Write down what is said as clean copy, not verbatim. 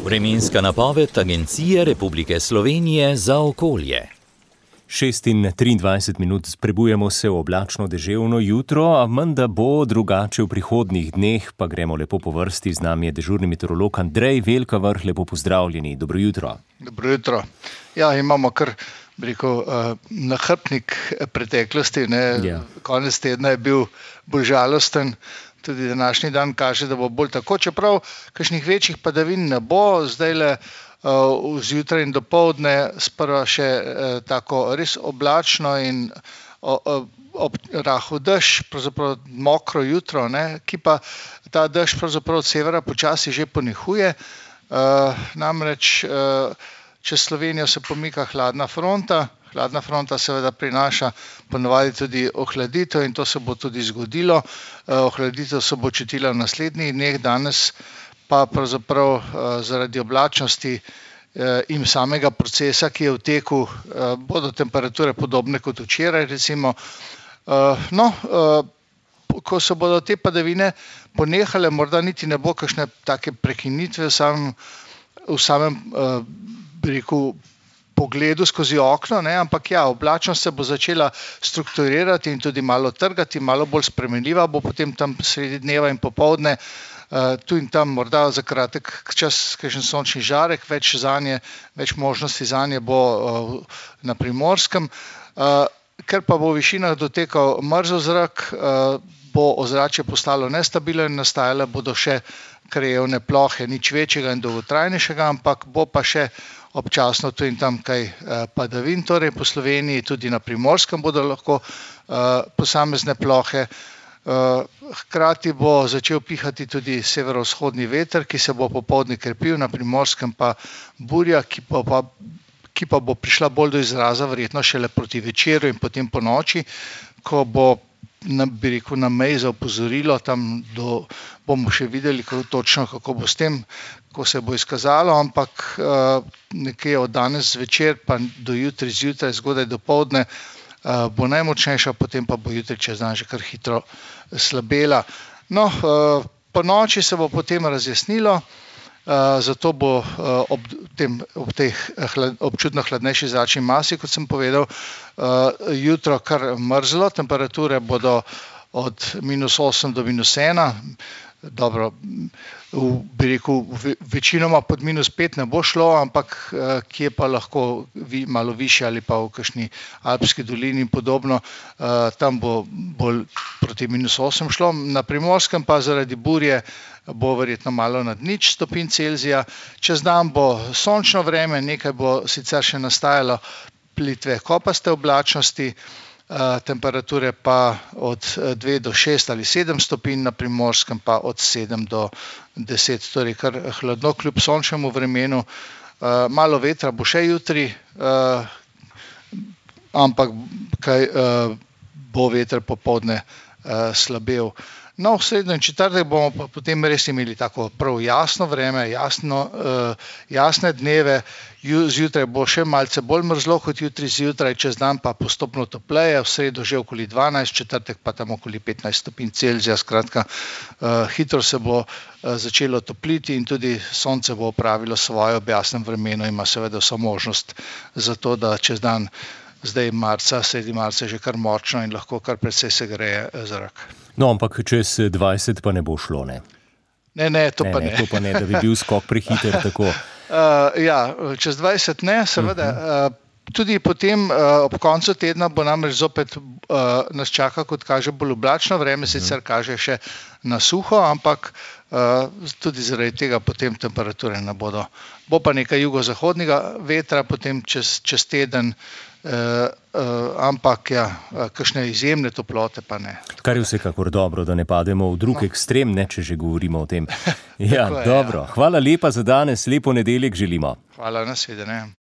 Vremenska napoved Agencije Republike Slovenije za okolje. 6:23 prebujamo se v oblačno deževno jutro, a menda bo drugače v prihodnjih dneh, pa gremo lepo po vrsti. Z nami je dežurni meteorolog Andrej Velkavrh, lepo pozdravljeni. Dobro jutro. Dobro jutro. Ja, imamo kar, nahrbtnik preteklosti, ne. Ja. Konec tedna je bil bolj žalosten. Tudi današnji dan kaže, da bo bolj tako, čeprav kakšnih večjih padavin ne bo. Zdajle zjutraj in dopoldne sprva še tako res oblačno in rahel dež, pravzaprav mokro jutro, ne, ki pa ta dež pravzaprav od severa počasi že ponehuje. Namreč čez Slovenijo se pomika hladna fronta. Hladna fronta seveda prinaša ponavadi tudi ohladitev in to se bo tudi zgodilo. Ohladitev se bo čutila v naslednjih dneh, danes pa pravzaprav zaradi oblačnosti in samega procesa, ki je v teku, bodo temperature podobne kot včeraj recimo. Ko se bodo te padavine ponehale, morda niti ne bo kakšne take prekinitve v samem pogledu skozi okno, ne, ampak ja, oblačnost se bo začela strukturirati in tudi malo trgati, malo bolj spremenljiva bo potem tam sredi dneva in popoldne. Tu in tam morda za kratek čas kakšen sončni žarek, več možnosti zanje bo na Primorskem. Ker pa bo v višinah dotekal mrzel zrak, bo ozračje postalo nestabilno in nastajale bodo še krajevne plohe, nič večjega in dolgotrajnejšega, ampak bo pa še občasno tu in tam kaj padavin, torej po Sloveniji, tudi na Primorskem bodo lahko posamezne plohe. Hkrati bo začel pihati tudi severovzhodni veter, ki se bo popoldne krepil, na Primorskem pa burja, ki pa bo prišla bolj do izraza verjetno šele proti večeru in potem ponoči, ko bo na meji za opozorilo, tam bomo še videli točno, kako bo s tem, ko se bo izkazalo, ampak nekje od danes zvečer pa do jutri zjutraj, zgodaj dopoldne bo najmočnejša, potem pa bo jutri čez dan že kar hitro slabela. Po noči se bo potem razjasnilo, zato bo ob tej občutno hladnejši zračni masi, kot sem povedal, jutro kar mrzlo, temperature bodo od -8 do -1. Dobro, večinoma pod -5 ne bo šlo, ampak kje pa lahko malo višje ali pa v kakšni alpski dolini in podobno, tam bo bolj proti -8 šlo. Na Primorskem pa zaradi burje bo verjetno malo nad 0 stopinj Celzija. Čez dan bo sončno vreme, nekaj bo sicer še nastajalo plitve kopaste oblačnosti, temperature pa od 2 do 6 ali 7 stopinj, na Primorskem pa od 7 do 10, torej kar hladno kljub sončnemu vremenu. Malo vetra bo še jutri, ampak bo veter popoldne slabel. V sredo in četrtek bomo pa potem res imeli tako prav jasno vreme, jasne dneve. Zjutraj bo še malce bolj mrzlo kot jutri zjutraj, čez dan pa postopno topleje, v sredo že okoli 12, četrtek pa tam okoli 15 stopinj Celzija. Skratka, hitro se bo začelo topliti in tudi sonce bo opravilo svoje ob jasnem vremenu, ima seveda vso možnost za to, da čez dan, zdaj sredi marca že kar močno in lahko kar precej segreje zrak. Ampak čez 20 pa ne bo šlo, ne? Ne, to pa ne. To pa ne, da bi bil skok prehiter tako. Čez 20 ne, seveda. Tudi potem ob koncu tedna bo namreč zopet nas čaka, kot kaže, bolj oblačno vreme, sicer kaže še na suho, ampak tudi zaradi tega potem temperature ne bodo. Bo pa nekaj jugozahodnega vetra potem čez teden, ampak kakšne izjemne toplote pa ne. Kar je vsekakor dobro, da ne pademo v drug ekstrem, ne, če že govorimo o tem. Dobro. Hvala lepa za danes, lepo nedeljek želimo. Hvala, nasvidenje.